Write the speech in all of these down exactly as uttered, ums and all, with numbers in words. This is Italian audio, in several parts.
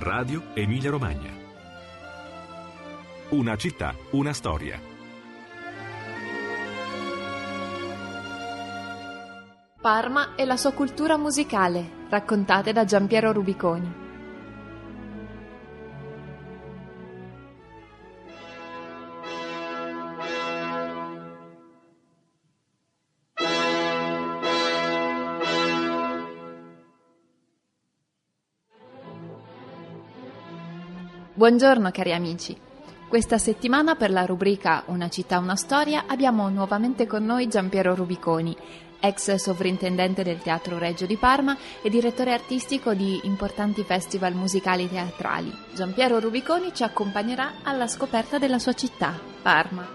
Radio Emilia Romagna. Una città, una storia. Parma e la sua cultura musicale, raccontate da Giampiero Rubiconi. Buongiorno cari amici. Questa settimana per la rubrica Una città, una storia abbiamo nuovamente con noi Giampiero Rubiconi, ex sovrintendente del Teatro Regio di Parma e direttore artistico di importanti festival musicali teatrali. Giampiero Rubiconi ci accompagnerà alla scoperta della sua città, Parma.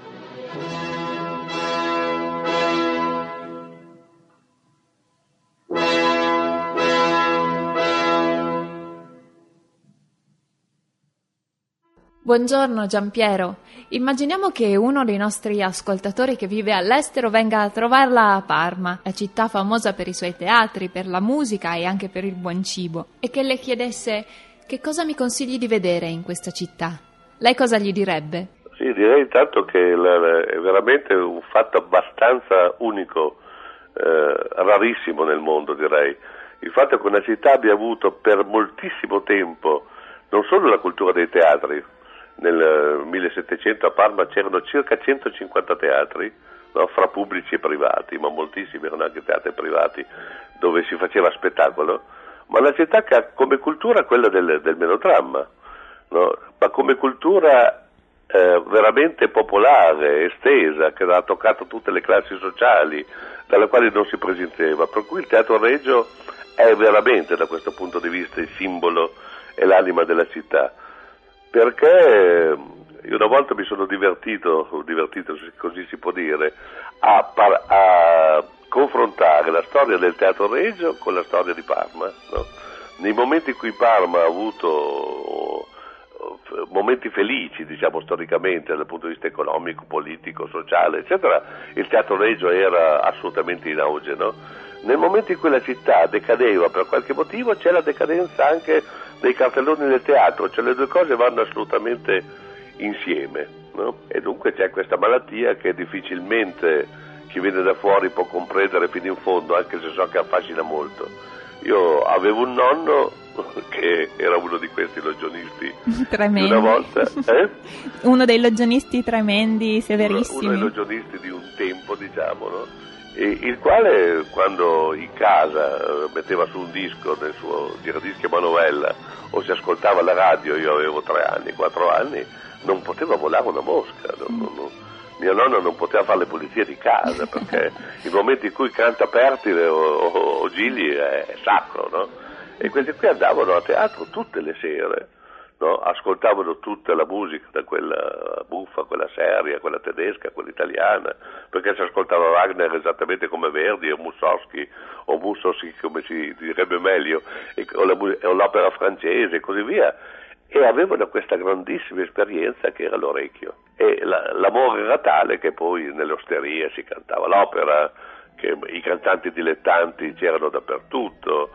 Buongiorno Giampiero, immaginiamo che uno dei nostri ascoltatori che vive all'estero venga a trovarla a Parma, la città famosa per i suoi teatri, per la musica e anche per il buon cibo, e che le chiedesse che cosa mi consigli di vedere in questa città. Lei cosa gli direbbe? Sì, direi intanto che è veramente un fatto abbastanza unico, eh, rarissimo nel mondo direi. Il fatto che una città abbia avuto per moltissimo tempo non solo la cultura dei teatri. Nel millesettecento a Parma c'erano circa centocinquanta teatri, no, fra pubblici e privati, ma moltissimi erano anche teatri privati dove si faceva spettacolo, ma la città che ha come cultura quella del, del melodramma, no? Ma come cultura eh, veramente popolare, estesa, che ha toccato tutte le classi sociali, dalle quali non si prescindeva, per cui il Teatro Regio è veramente da questo punto di vista il simbolo e l'anima della città. Perché io una volta mi sono divertito, divertito così si può dire, a, par- a confrontare la storia del Teatro Regio con la storia di Parma, no? Nei momenti in cui Parma ha avuto momenti felici, diciamo storicamente, dal punto di vista economico, politico, sociale, eccetera, il Teatro Regio era assolutamente in auge, no? Nel momento in cui la città decadeva per qualche motivo c'è la decadenza anche dei cartelloni del teatro, cioè le due cose vanno assolutamente insieme, no? E dunque c'è questa malattia che difficilmente chi viene da fuori può comprendere fino in fondo, anche se so che affascina molto. Io avevo un nonno che era uno di questi logionisti tremendi. Una volta, eh? Uno dei logionisti tremendi, severissimi. Uno, uno dei logionisti di un tempo, diciamo, no? E il quale quando in casa metteva su un disco nel suo giradischi a manovella o si ascoltava la radio, io avevo tre anni, quattro anni, non poteva volare una mosca, non, non, non, mio nonno non poteva fare le pulizie di casa perché il momento in cui canta Pertile o, o, o Gigli è, è sacro, no? E questi qui andavano a teatro tutte le sere, no? Ascoltavano tutta la musica, da quella buffa, quella seria, quella tedesca, quella italiana, perché si ascoltava Wagner esattamente come Verdi o Mussorgsky o Mussorgsky come si direbbe meglio, e, o, la, o l'opera francese e così via, e avevano questa grandissima esperienza che era l'orecchio, e la, l'amore era tale che poi nelle osterie si cantava l'opera, che i cantanti dilettanti c'erano dappertutto,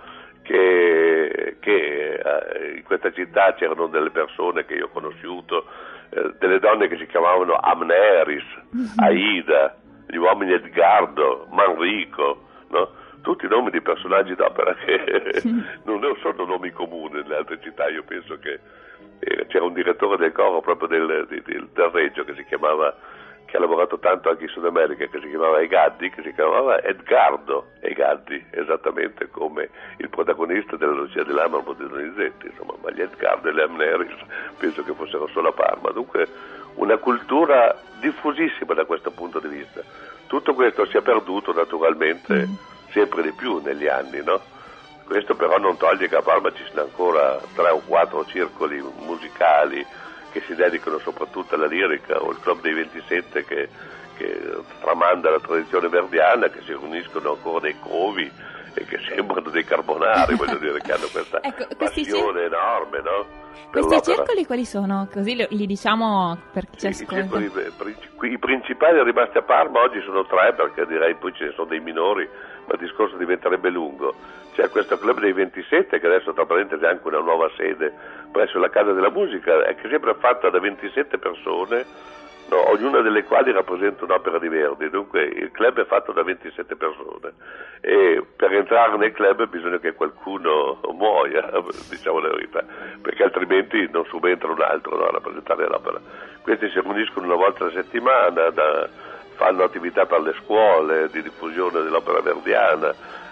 che, che eh, in questa città c'erano delle persone che io ho conosciuto, eh, delle donne che si chiamavano Amneris, Aida, gli uomini Edgardo, Manrico, no? Tutti nomi di personaggi d'opera che non sono nomi comuni nelle altre città. Io penso che eh, c'era un direttore del coro proprio del, del, del Reggio che si chiamava, che ha lavorato tanto anche in Sud America, che si chiamava Egaddi, che si chiamava Edgardo Egaddi, esattamente come il protagonista della Lucia dell'Amarmo di Donizetti, insomma, ma gli Edgardo e le Amneris penso che fossero solo a Parma. Dunque una cultura diffusissima da questo punto di vista. Tutto questo si è perduto naturalmente mm. sempre di più negli anni, no? Questo però non toglie che a Parma ci siano ancora tre o quattro circoli musicali che si dedicano soprattutto alla lirica, o il Club dei ventisette che, che tramanda la tradizione verdiana, che si riuniscono ancora nei covi e che sembrano dei carbonari, voglio dire, che hanno questa ecco, passione cir- enorme, no? Per questi l'opera. circoli quali sono? Così li, li diciamo per chi ci Sì, i, ascolta. circoli, i principali rimasti a Parma oggi sono tre, perché direi poi ce ne sono dei minori, ma il discorso diventerebbe lungo. C'è questo club dei ventisette, che adesso tra parentesi ha anche una nuova sede presso la Casa della Musica, è che sempre fatta da ventisette persone, no, ognuna delle quali rappresenta un'opera di Verdi. Dunque il club è fatto da ventisette persone e per entrare nel club bisogna che qualcuno muoia, diciamo la verità, perché altrimenti non subentra un altro, no, a rappresentare l'opera. Questi si riuniscono una volta alla settimana, da, fanno attività per le scuole di diffusione dell'opera verdiana,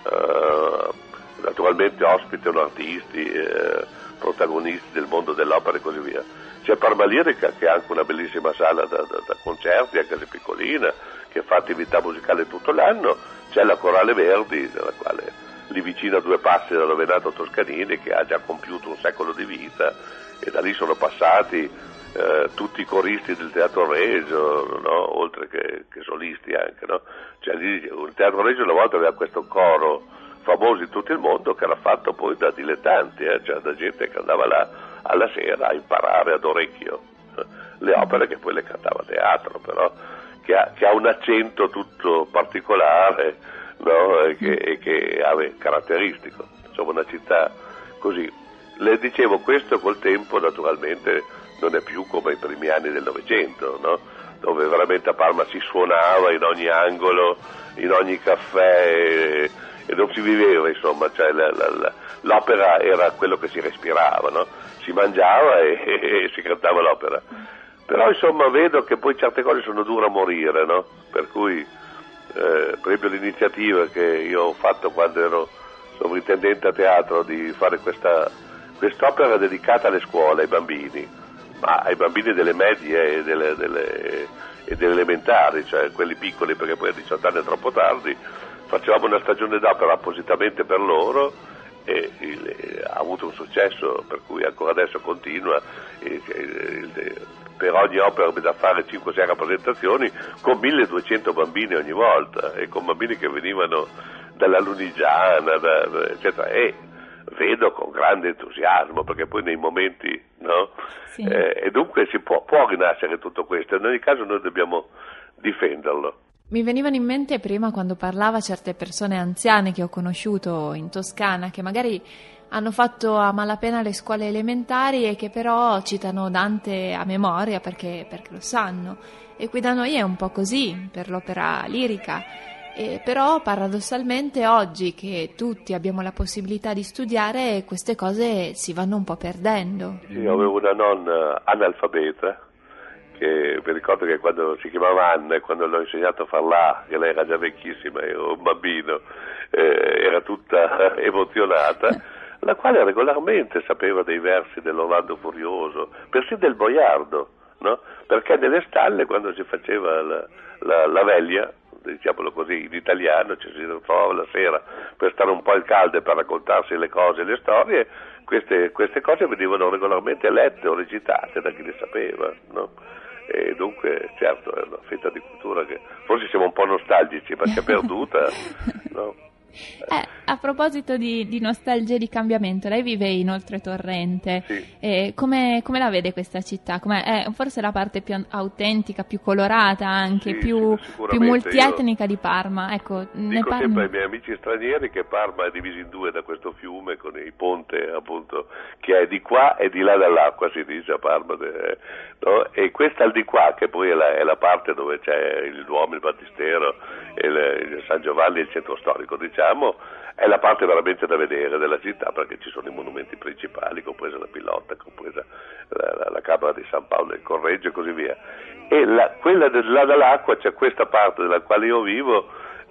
eh, naturalmente ospitano artisti, eh, protagonisti del mondo dell'opera e così via. C'è Parma Lirica, che ha anche una bellissima sala da, da, da concerti, anche se piccolina, che fa attività musicale tutto l'anno. C'è la Corale Verdi, della quale lì vicino a due passi da dove è nato Toscanini, che ha già compiuto un secolo di vita, e da lì sono passati eh, tutti i coristi del Teatro Regio, no? Oltre che, che solisti anche, no? Cioè, lì, il Teatro Regio una volta aveva questo coro famoso in tutto il mondo, che era fatto poi da dilettanti, eh? Cioè da gente che andava là alla sera a imparare ad orecchio eh? le opere, che poi le cantava a teatro, però che ha, che ha un accento tutto particolare, no? E che, e che è caratteristico, insomma una città così. Le dicevo, questo col tempo naturalmente non è più come i primi anni del Novecento, no? Dove veramente a Parma si suonava in ogni angolo, in ogni caffè, e, e non si viveva, insomma, cioè la, la, la, l'opera era quello che si respirava, no? Si mangiava e, e, e si cantava l'opera. Però insomma vedo che poi certe cose sono dure a morire, no? Per cui eh, per esempio l'iniziativa che io ho fatto quando ero sovrintendente a teatro di fare questa quest'opera dedicata alle scuole, ai bambini, ma ai bambini delle medie e delle, delle, e delle elementari, cioè quelli piccoli, perché poi a diciotto anni è troppo tardi. Facevamo una stagione d'opera appositamente per loro e il, ha avuto un successo per cui ancora adesso continua, e, e, per ogni opera bisogna fare cinque sei rappresentazioni con milleduecento bambini ogni volta, e con bambini che venivano dalla Lunigiana, da, eccetera, e vedo con grande entusiasmo, perché poi nei momenti, no? Sì. Eh, e dunque si può, può rinascere tutto questo, in ogni caso noi dobbiamo difenderlo. Mi venivano in mente prima, quando parlava, certe persone anziane che ho conosciuto in Toscana, che magari hanno fatto a malapena le scuole elementari e che però citano Dante a memoria perché, perché lo sanno. E qui da noi è un po' così per l'opera lirica. E però paradossalmente oggi che tutti abbiamo la possibilità di studiare, queste cose si vanno un po' perdendo. Sì, io avevo una nonna analfabeta, che mi ricordo che quando si chiamava Anna, e quando l'ho insegnato a farla, che lei era già vecchissima, ero un bambino, eh, era tutta emozionata, la quale regolarmente sapeva dei versi dell'Orlando Furioso, persino del Boiardo, no? Perché nelle stalle, quando si faceva la, la, la veglia, diciamolo così in italiano, ci si ritrovava la sera per stare un po' al caldo e per raccontarsi le cose e le storie, queste, queste cose venivano regolarmente lette o recitate da chi le sapeva, no? E dunque certo è una fetta di cultura che forse siamo un po' nostalgici perché è perduta, no? Eh, a proposito di, di nostalgia e di cambiamento, lei vive in Oltretorrente, sì. eh, come, come la vede questa città? Com'è? È forse la parte più autentica, più colorata anche, sì, più, sì, più multietnica di Parma. Ecco, ne dico parli... sempre ai miei amici stranieri che Parma è divisa in due da questo fiume con il ponte appunto che è di qua e di là dall'acqua, si dice a Parma, no? E questa al di qua, che poi è la, è la parte dove c'è il Duomo, il Battistero, il, il San Giovanni e il centro storico, diciamo, è la parte veramente da vedere della città, perché ci sono i monumenti principali, compresa la Pilotta, compresa la, la, la Camera di San Paolo del Correggio e così via. E la, quella del là dall'acqua, c'è questa parte della quale io vivo,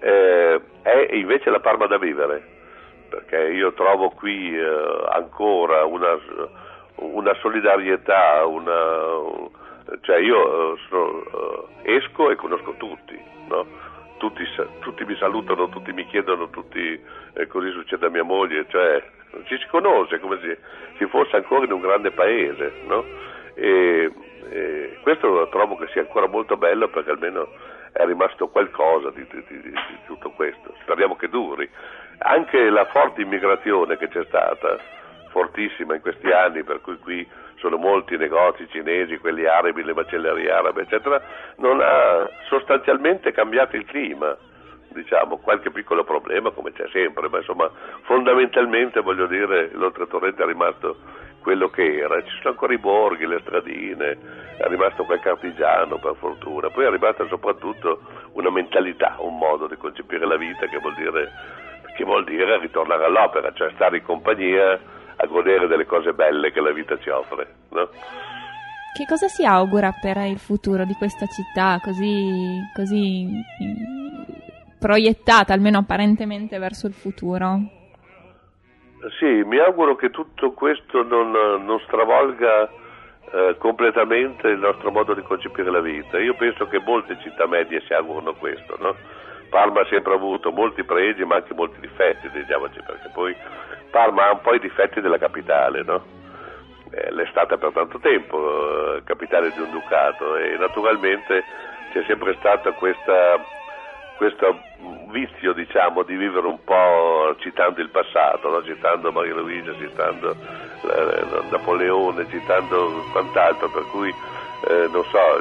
eh, è invece la Parma da vivere, perché io trovo qui eh, ancora una, una solidarietà, una, cioè io eh, sono, eh, esco e conosco tutti, no? Tutti, tutti mi salutano, tutti mi chiedono, tutti, eh, così succede a mia moglie, cioè ci si conosce come se si fosse ancora in un grande paese, no? E, e questo trovo che sia ancora molto bello, perché almeno è rimasto qualcosa di, di, di, di tutto questo. Speriamo che duri. Anche la forte immigrazione che c'è stata, fortissima in questi anni, per cui qui sono molti negozi cinesi, quelli arabi, le macellerie arabe, eccetera, non ha sostanzialmente cambiato il clima. Diciamo, qualche piccolo problema come c'è sempre, ma insomma fondamentalmente, voglio dire, l'Oltretorrente è rimasto quello che era. Ci sono ancora i borghi, le stradine, è rimasto qualche artigiano per fortuna, poi è rimasta soprattutto una mentalità, un modo di concepire la vita che vuol dire, che vuol dire ritornare all'opera, cioè stare in compagnia a godere delle cose belle che la vita ci offre, no? Che cosa si augura per il futuro di questa città così, così proiettata, almeno apparentemente, verso il futuro? Sì, mi auguro che tutto questo non, non stravolga eh, completamente il nostro modo di concepire la vita. Io penso che molte città medie si augurano questo, no? Parma ha sempre avuto molti pregi ma anche molti difetti, diciamoci, perché poi Parma ha un po' i difetti della capitale, no? Eh, l'è stata per tanto tempo, eh, capitale di un ducato, e naturalmente c'è sempre stata questa questo vizio, diciamo, di vivere un po' citando il passato, no? Citando Maria Luigia, citando eh, Napoleone, citando quant'altro, per cui eh, non so,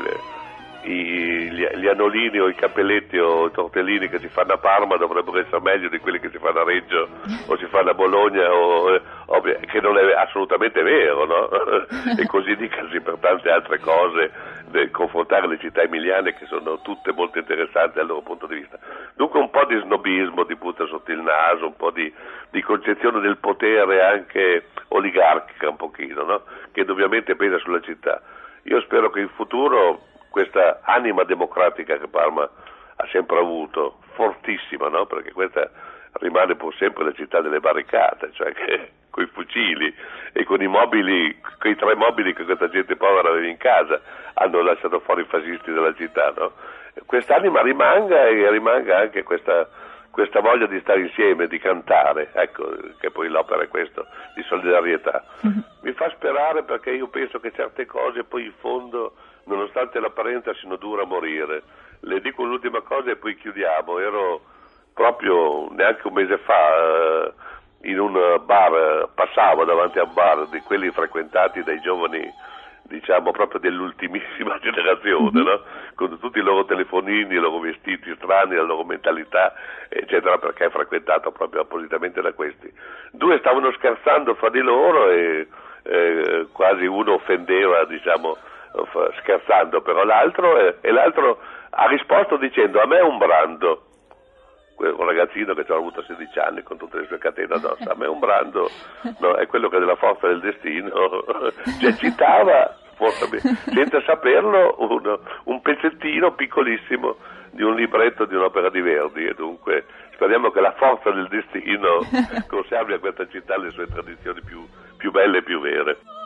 i, gli, gli anolini o i cappelletti o i tortellini che si fanno a Parma dovrebbero essere meglio di quelli che si fanno a Reggio o si fanno a Bologna, o, o, che non è assolutamente vero, no? E così dicasi per tante altre cose, de, confrontare le città emiliane che sono tutte molto interessanti dal loro punto di vista. Dunque un po' di snobismo, di punta sotto il naso, un po' di, di concezione del potere anche oligarchica un pochino, no? Che ovviamente pesa sulla città. Io spero che in futuro questa anima democratica che Parma ha sempre avuto, fortissima, no? Perché questa rimane pur sempre la città delle barricate, cioè che con i fucili e con i mobili, con i tre mobili che questa gente povera aveva in casa, hanno lasciato fuori i fascisti della città, no? Quest'anima rimanga, e rimanga anche questa, questa voglia di stare insieme, di cantare, ecco, che poi l'opera è questo, di solidarietà. Mm-hmm. Mi fa sperare, perché io penso che certe cose poi in fondo, nonostante l'apparenza, siano dure a morire. Le dico l'ultima cosa e poi chiudiamo. Ero proprio neanche un mese fa eh, in un bar, passavo davanti a un bar di quelli frequentati dai giovani, diciamo proprio dell'ultimissima generazione, no? Con tutti i loro telefonini, i loro vestiti strani, la loro mentalità, eccetera, perché è frequentato proprio appositamente da questi. Due stavano scherzando fra di loro e eh, quasi uno offendeva, diciamo, scherzando, però l'altro, eh, e l'altro ha risposto dicendo: a me è un brando. Un ragazzino che ci ha avuto sedici anni con tutte le sue catene addosso, a me è un brando, no, è quello che della forza del destino, cioè citava, forse, senza saperlo, un, un pezzettino piccolissimo di un libretto di un'opera di Verdi, e dunque speriamo che la forza del destino conservi a questa città le sue tradizioni più, più belle e più vere.